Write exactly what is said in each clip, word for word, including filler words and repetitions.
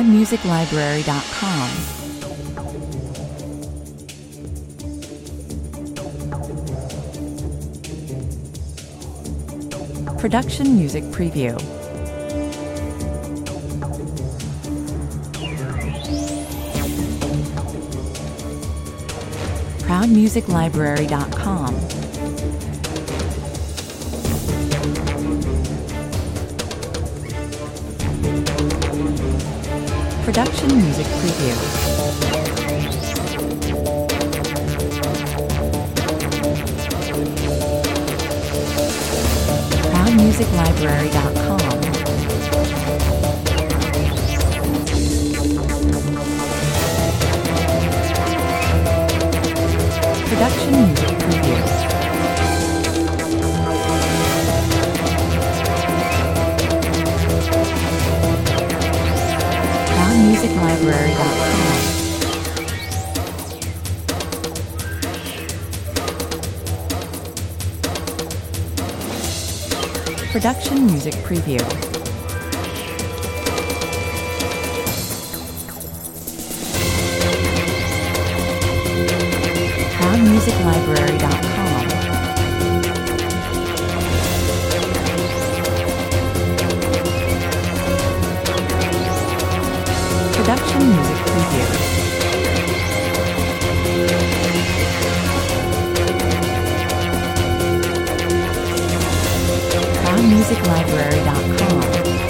proud music library dot com. Production Music Preview. proud music library dot com. Production Music Preview. proud music library dot com. Production Music Preview. proud music library dot com. Production Music Preview. proud music library dot com. Production Music Preview. proud music library dot com.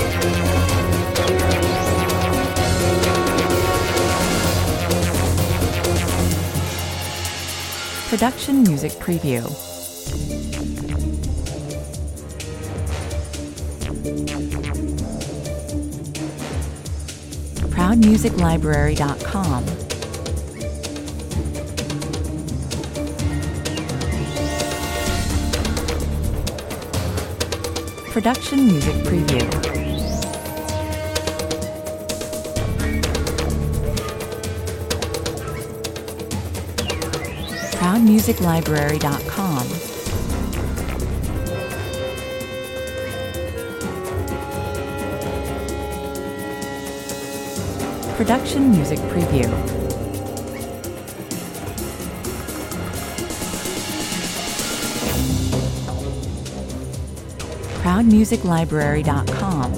Production Music Preview. proud music library dot com. Production Music Preview. proud music library dot com. Production Music Preview. proud music library dot com.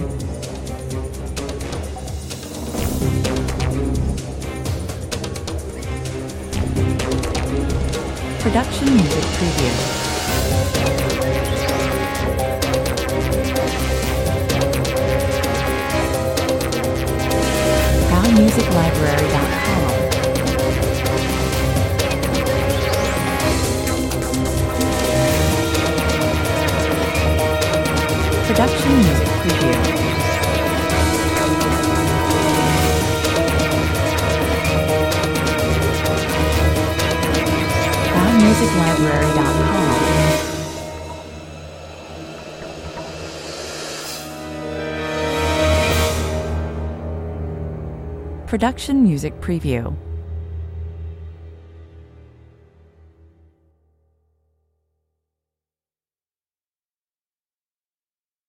Production Music Preview. proud music library dot com. Production Music Preview. proud music library dot com. Production Music Preview.